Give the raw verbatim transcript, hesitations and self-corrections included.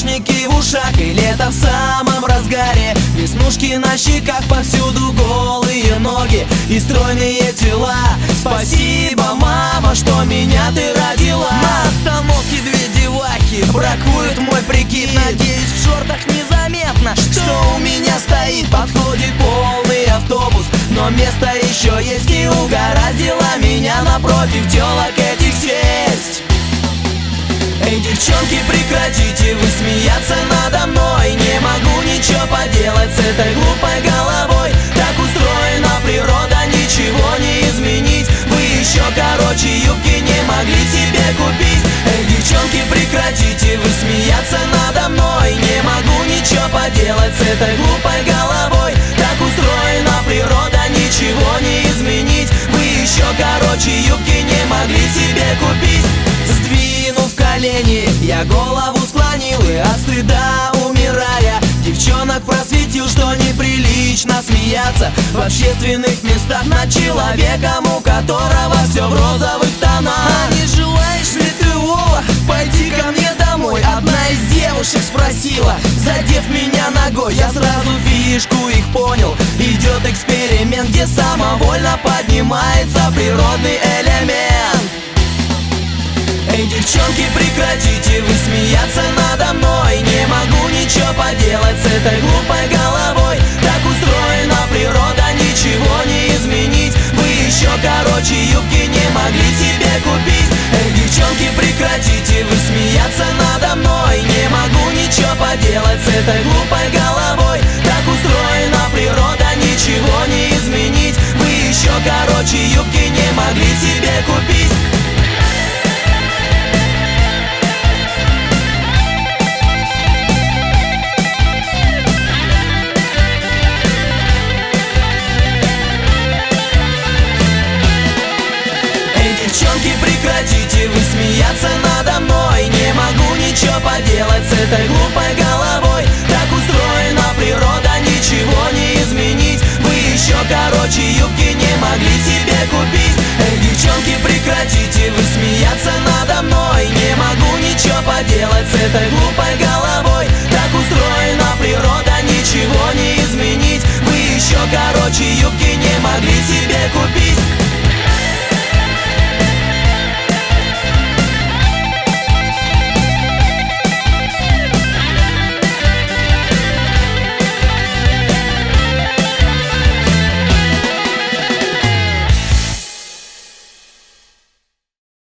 наушники в ушах, и лето в самом разгаре. Веснушки на щеках, повсюду голые ноги и стройные тела. Спасибо, мама, что меня ты родила. На остановке две девахи бракуют мой прикид. Надеюсь, в шортах незаметно, что у меня стоит. Подходит полный автобус, но место еще есть, и угораздило меня напротив телок этих сесть. Эй, девчонки, прекратите вы смеяться надо мной. Не могу ничего поделать с этой глупой головой. Так устроена природа, ничего не изменить. Вы еще короче юбки не могли себе купить. Эй, девчонки, прекратите вы смеяться надо мной. Не могу ничего поделать с этой глупой головой. Так устроена природа, ничего не изменить. Вы еще короче юбки не могли себе купить. Сдвинув колени, я голову склонил и от стыда умирая девчонок просветил, что неприлично смеяться в общественных местах над человеком, у которого все в розовых тонах. А не желаешь ли ты, Вова, пойти ко мне домой? Одна из девушек спросила, задев меня ногой. Я сразу фишку их понял. Идет эксперимент, где самовольно поднимается природный элемент. Эй, девчонки, прекратите вы смеяться надо мной. Не могу ничего поделать с этой глупой головой. Так устроена природа, ничего не изменить. Вы еще короче юбки не могли себе купить. Эй, девчонки, прекратите вы смеяться надо мной. Не могу ничего поделать с этой глупой головой. Так устроена природа, ничего не изменить. Вы еще короче юбки не могли себе купить. Девчонки, прекратите вы смеяться надо мной. Не могу ничего поделать с этой глупой головой.